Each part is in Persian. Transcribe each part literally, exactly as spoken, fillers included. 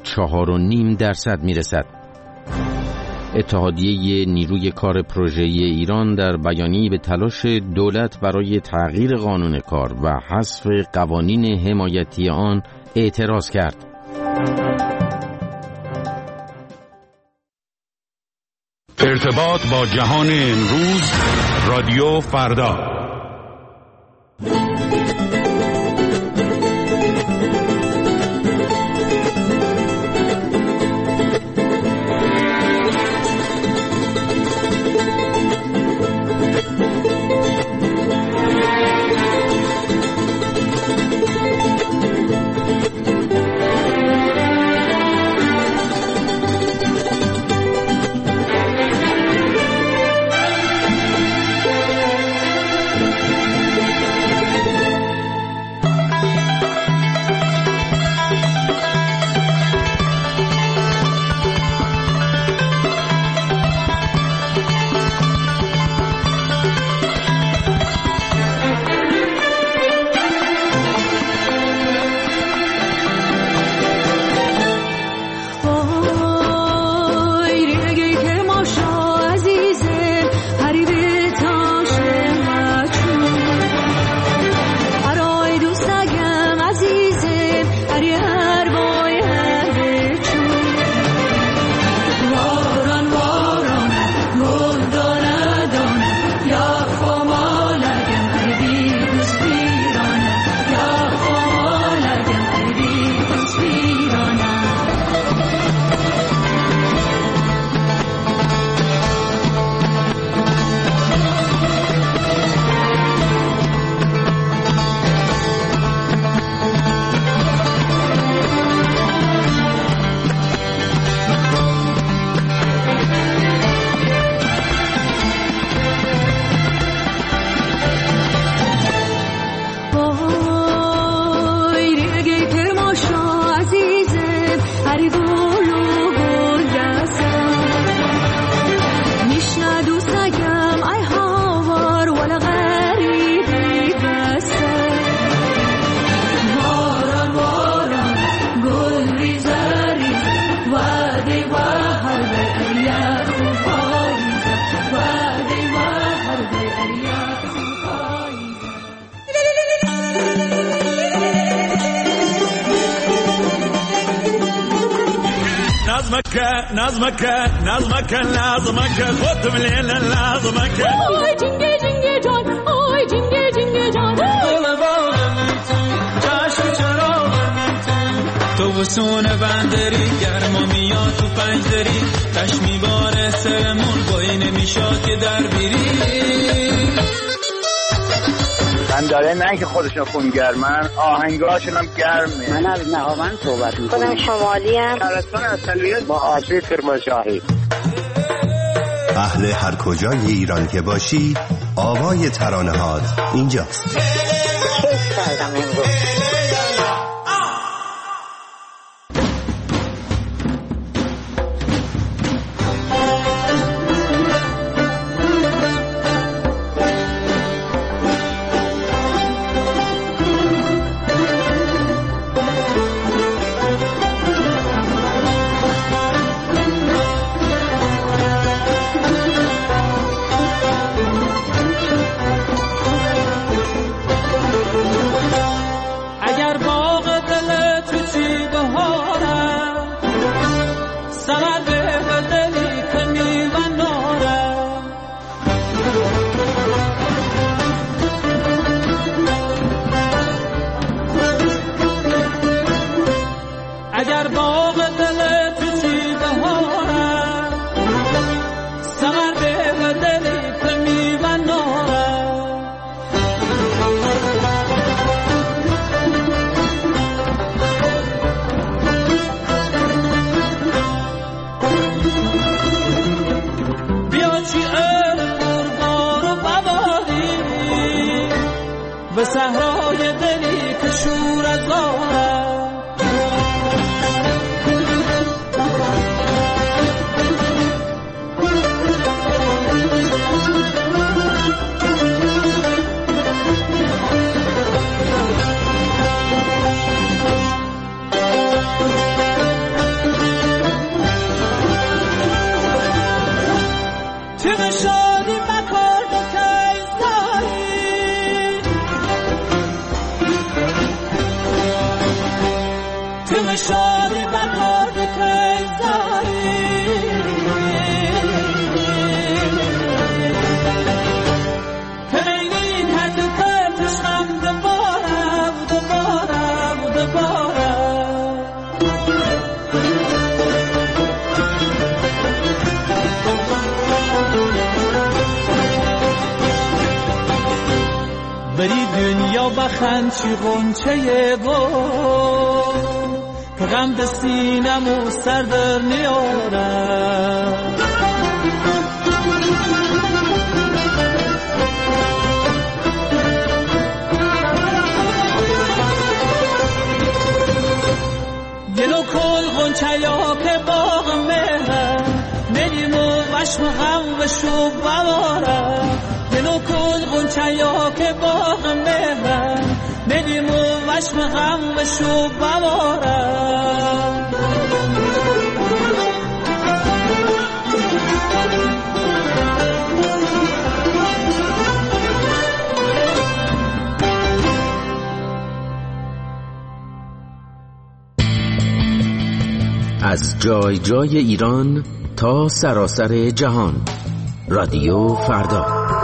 چهار و نیم درصد میرسد. اتحادیه نیروی کار پروژه‌ای ایران در بیانیه‌ای به تلاش دولت برای تغییر قانون کار و حذف قوانین حمایتی آن اعتراض کرد. ارتباط با جهان امروز، رادیو فردا. نظمك نظمك لازمك خد من الليل لازمك اوه جنگه جنگه جان اوه جنگه جنگه جان دل باغم تو چشم چراغم تو تو وسون بندری گرما میاد تو پنجدری تش میباره سرمون بایی نمیشاد که در بیری من داره نه که خودشون خونگرمن آهنگاشون هم گرمه. من از نهاوند صحبت میکنم. خودم شمالی هم شهرستان اصلیت با آشوی کرمانشاهی. اهل هر کجای ایران که باشی آوای ترانه هات اینجاست. کیف کردم امروز. صحرای دلی که شور از داره بادی بهار که زاری تغیین هد پرتش هم دوباره و دوباره و دوباره بری دنیا بخند چی غنچه گل که غم به سینم و سر در نیارم گلو کل غنچه یا که باغ مهر نیم و وشم غم و شب بوارم گلو کل غنچه یا که باغ مهر نیم و وشم غم و شب بوارم از جای جای ایران تا سراسر جهان، رادیو فردا.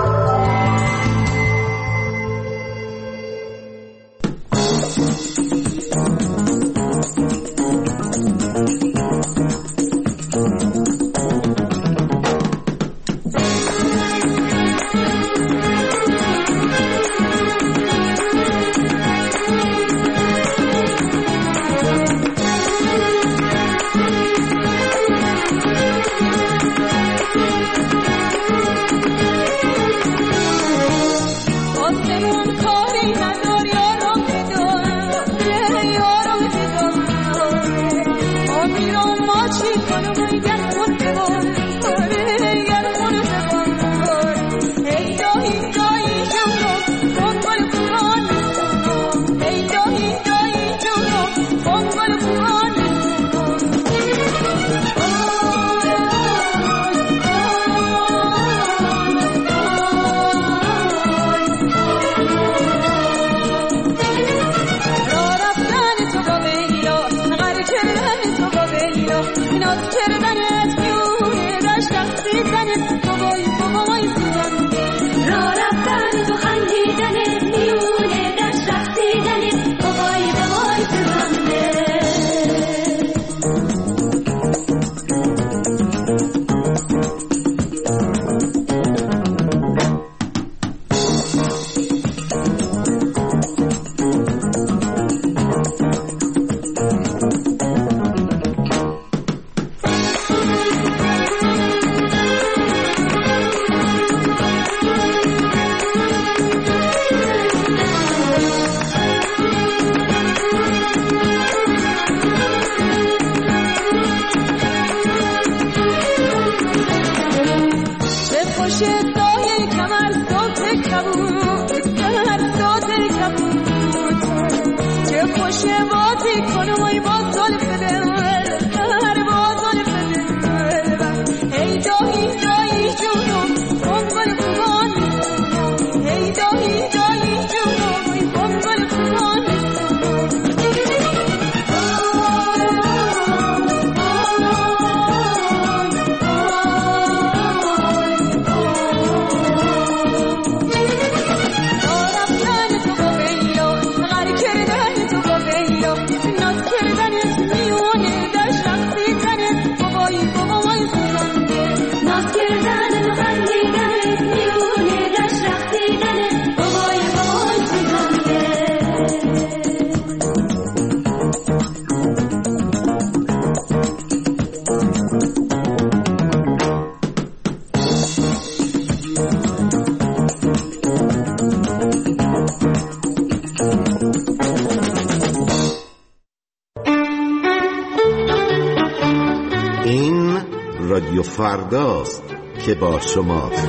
رادیو فرداست که با شماست.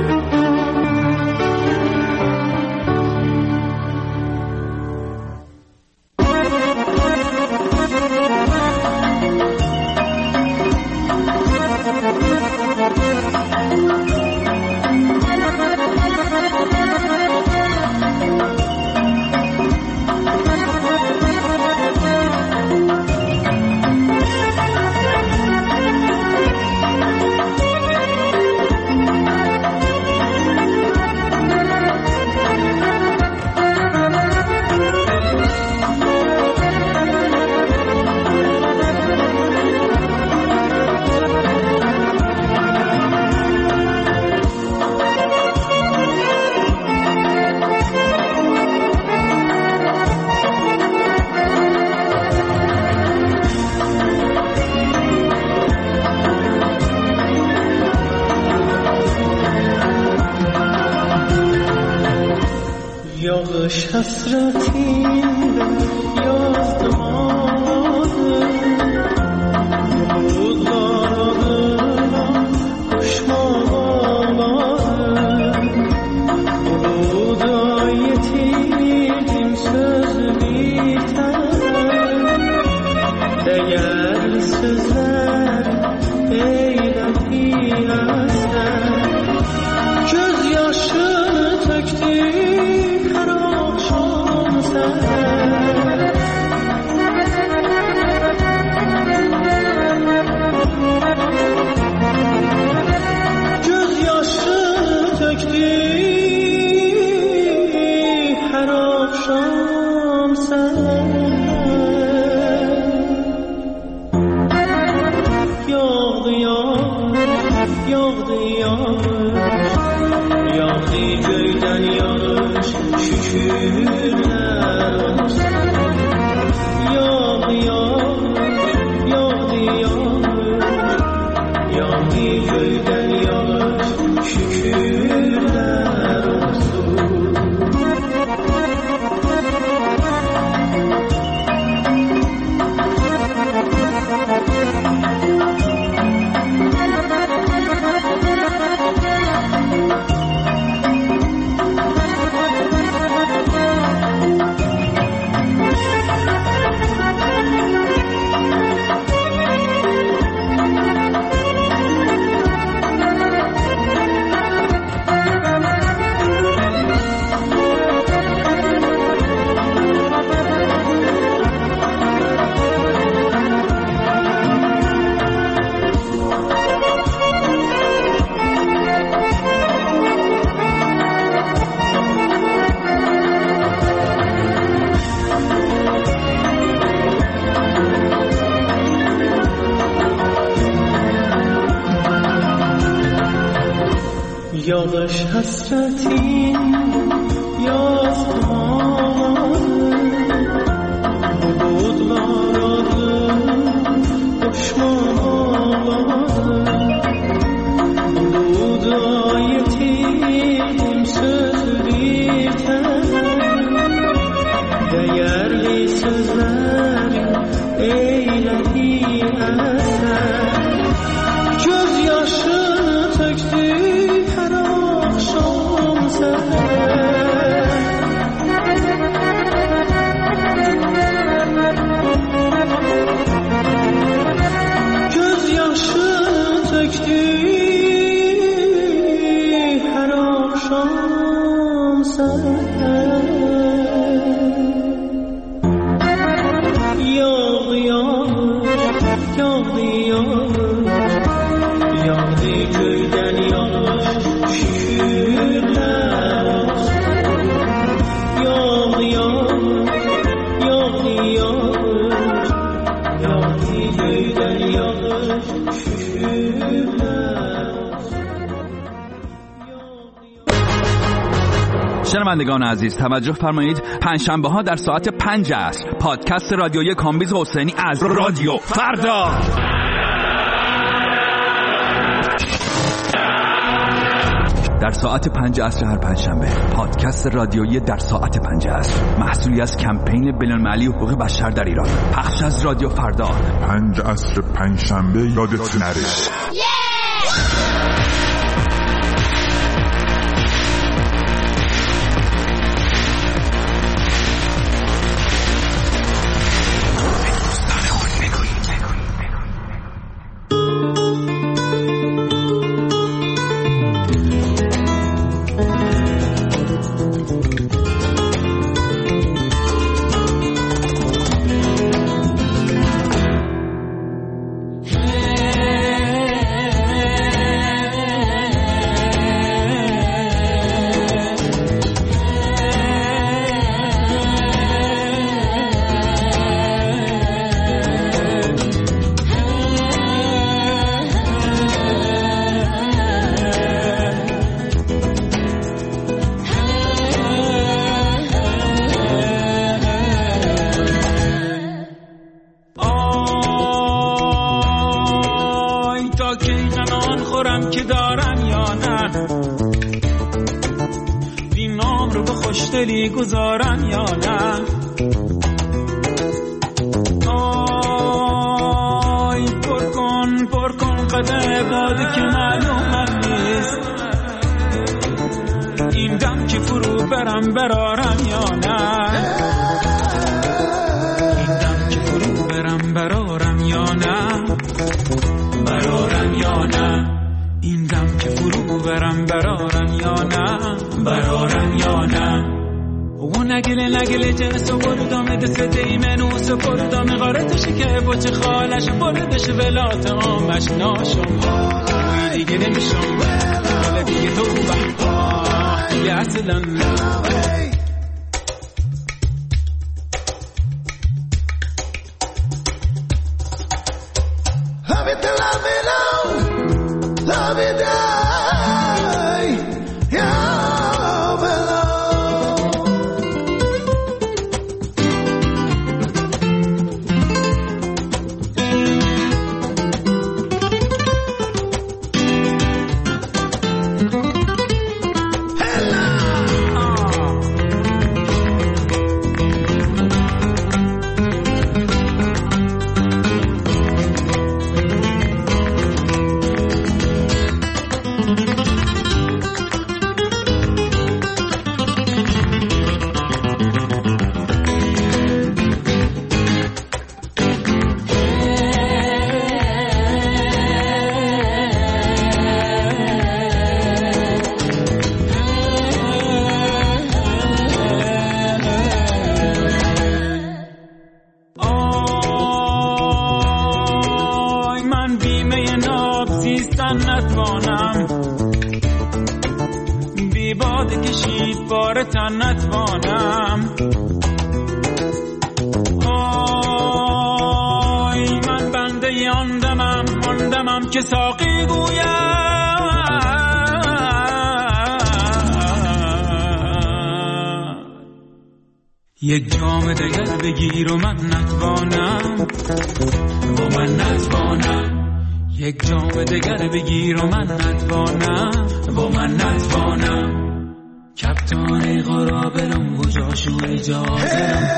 یادش حسرتی یاد ماده بود دارم کشمام آماده بود آیتیم söz biter değerli sözler eyledi aslen gözyaşını töktü her akşam sen gözyaşını töktü her akşam sen yağdı yağış yağdı yağış yağdı göyden yağış şükürler olsun yağdı yağış yağdı yağış yağdı göyden yağış şükürler olsun. Yağış hasretin yazmadı bulutlar adı koşmadı bulut ayetim söz biter değerli sözlerin eyledi eser gözyaşını töktü her akşam gözyaşını töktü her akşam sen yağdı yağış yağdı yağış yağdı köyden yağış şükürler olsun yağdı yağış yağdı yağış yağdı köyden yağış şükürler olsun. شنوندگان عزیز توجه فرمایید، پنجشنبه ها در ساعت پنج عصر پادکست رادیویی کامبیز حسینی از رادیو فردا در ساعت پنج عصر هر پنجشنبه پادکست رادیویی در ساعت پنج عصر محصولی از کمپین بین‌المللی حقوق بشر در ایران پخش از رادیو فردا پنج عصر پنجشنبه یادت نره. خوشدلی گذارن یا نه. آی پر کن پر کن قده بادی که معلوم نیست، این دم که فرو برم برارم یا نه، این دم که فرو برم برارم یا نه، برارم یا نه، این دم که فرو برم برارم یا نه، برارم یا نه. و نگله نگله جنس و بردام دست دیمنو و بردام غارتش که بچه خالش بردش ولات آمش ناشم وی دیگه نمیشم ولی دیگه تو بحبا دیگه اصلا که ساقی گویم یک جام دگر بگیر و من نتوانم و من نتوانم، یک جام دگر بگیر و من نتوانم و من نتوانم. کپتان قرابلم گجاشو اجازه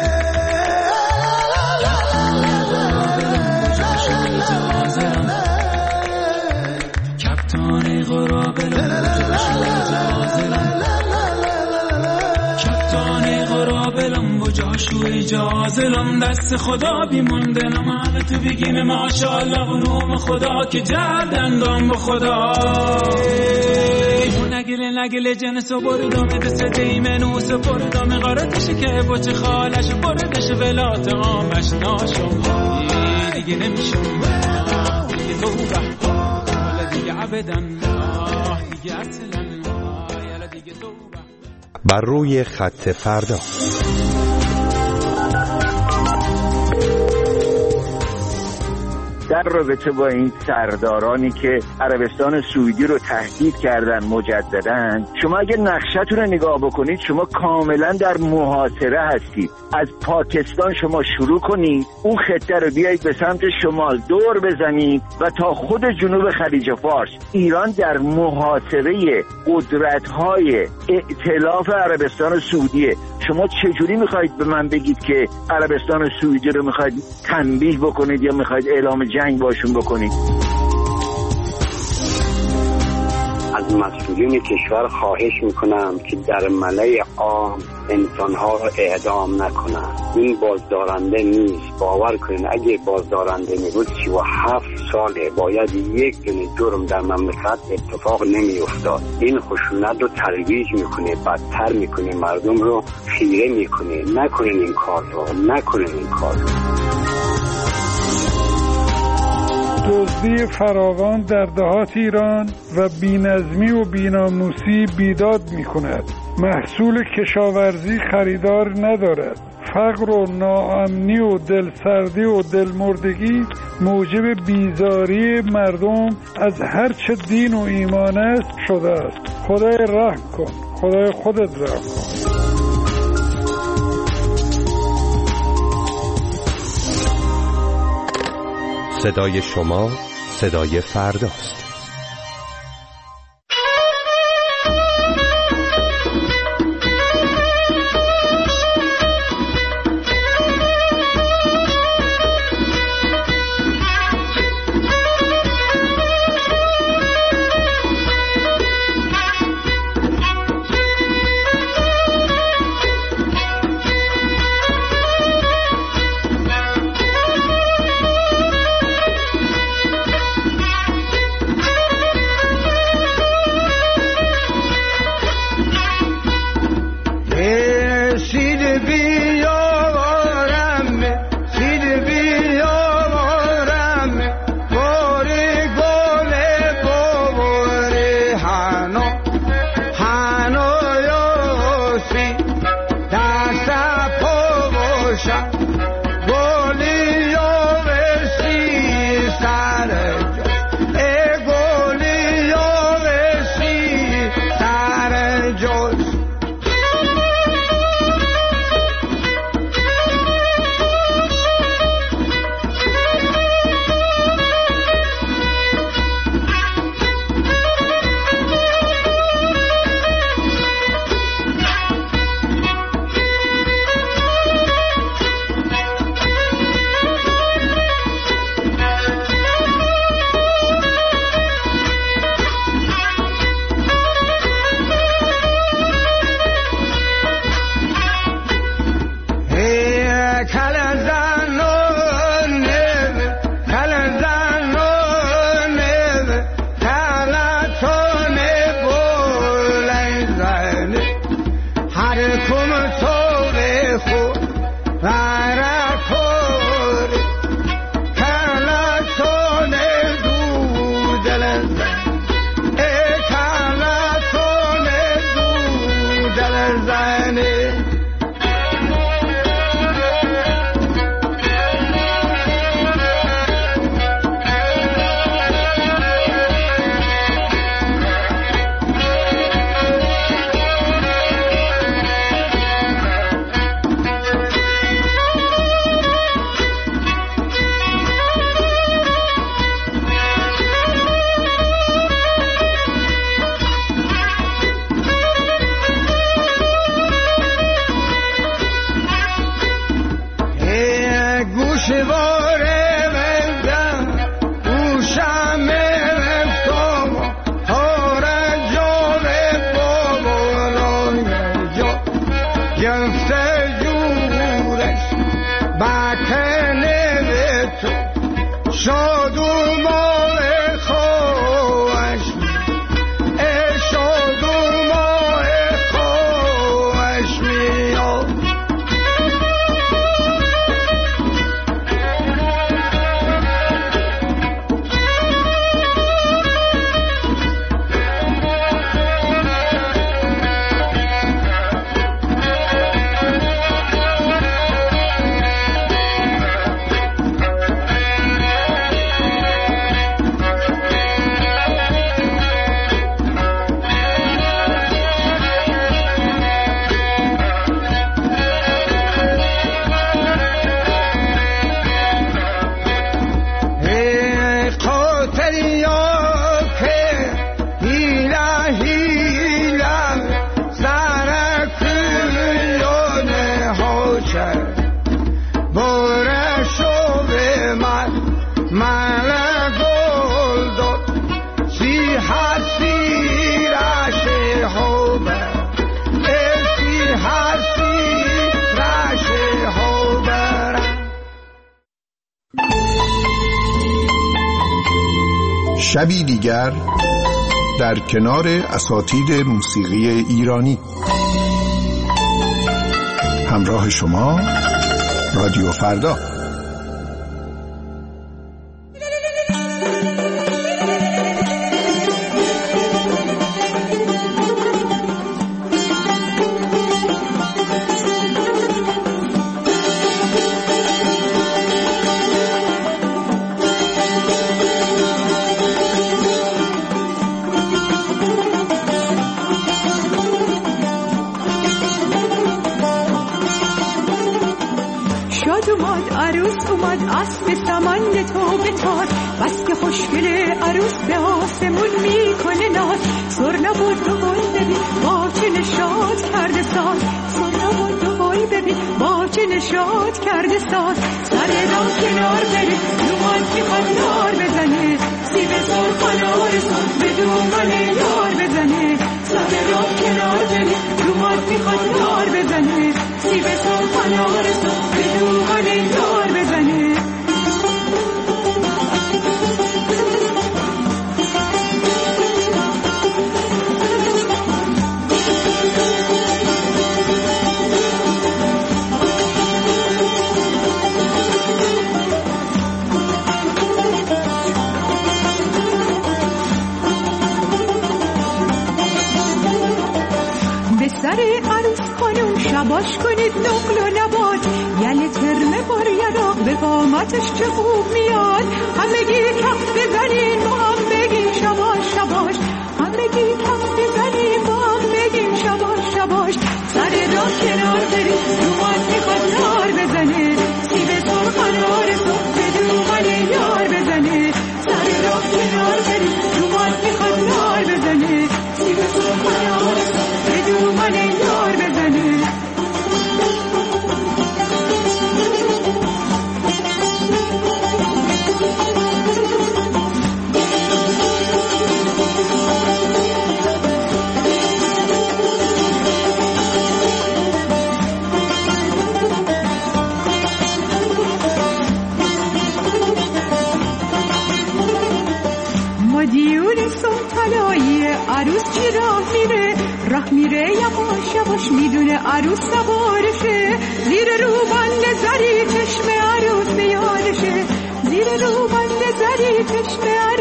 کپتان قرابلم کپتان قرابلم بجاشو اجازلم دست خدا بیموندنم همه تو بگیم ماشاءالله و نوم خدا که جردندم با خدا. نگله نگله جنس و بردام دست دیمنوس بردام غارتش که بچه خالش بردش ولات آمش ناشم دیگه نمیشم دیگه تو بحبا دیگه عبدن دیگه اصلا دیگه تو بر روی خط فردا. در رابطه با این سردارانی که عربستان سعودی رو تهدید کردن مجدداً، شما اگه نقشه‌تون رو نگاه بکنید شما کاملا در محاصره هستید. از پاکستان شما شروع کنید اون خطه رو بیایید به سمت شمال دور بزنید و تا خود جنوب خلیج فارس. ایران در محاصره قدرت‌های ائتلاف عربستان سعودیه. شما چجوری میخواید به من بگید که عربستان سعودی رو میخواید تنبیه بکنید یا میخواید اعلام جنگ باشون بکنید؟ از مسئولین کشور خواهش میکنم که در ملأ عام انسانها را اعدام نکنن. این بازدارنده نیست. باور کنین اگه بازدارنده میبود سی و هفت ساله باید یک دونه جرم در مملکت اتفاق نمیافتاد. این خشونت رو ترویج میکنه، بدتر میکنه، مردم رو خیره میکنه. نکنین این کار رو، نکنین این کار رو. دزدی فراوان در دهات ایران و بی‌نظمی و بی‌ناموسی بیداد می‌کند. محصول کشاورزی خریدار ندارد. فقر و ناامنی و دلسردی و دلمردگی موجب بیزاری مردم از هر چه دین و ایمان است شده است. خدای رحم کن، خدای خودت رحم کن. صدای شما صدای فرداست. شبی دیگر در کنار اساتید موسیقی ایرانی. همراه شما رادیو فردا. اسب سمند تو بتاز بس که خوشگل عروس به آسمون میکنه ناز سر نبود و بای ببین با چه نشاط کرده ساز سر نبود و بای ببین با چه نشاط کرده ساز سر را کنار بره دومان که خندار بزنه سیب سر خنار ساز به دومان یار بزنه سر را کنار بره دومان که خندار بزنه سیب سر خنار ساز به دومان یار بزنه. شباش کنید نقل و نبات یل ترمه بار یراق به قامتش چه خوب میاد همگی کف بزنین با هم بگیم شباش شباش همگی کف بزنین با هم بگیم شباش شباش سر را کنار برید دومان میخواد نار بزنه سیب سر خنار صبح به دومان یار بزنه سر را کنار برید دومان میخواد نار بزنه سیب سر خنار صبح به دومان یار بزنه. عروس چی راه میره راه میره یواش یواش میدونه عروس سوارشه زیر روبند زری چشم عروس یادشه زیر روبند زری چشم عروس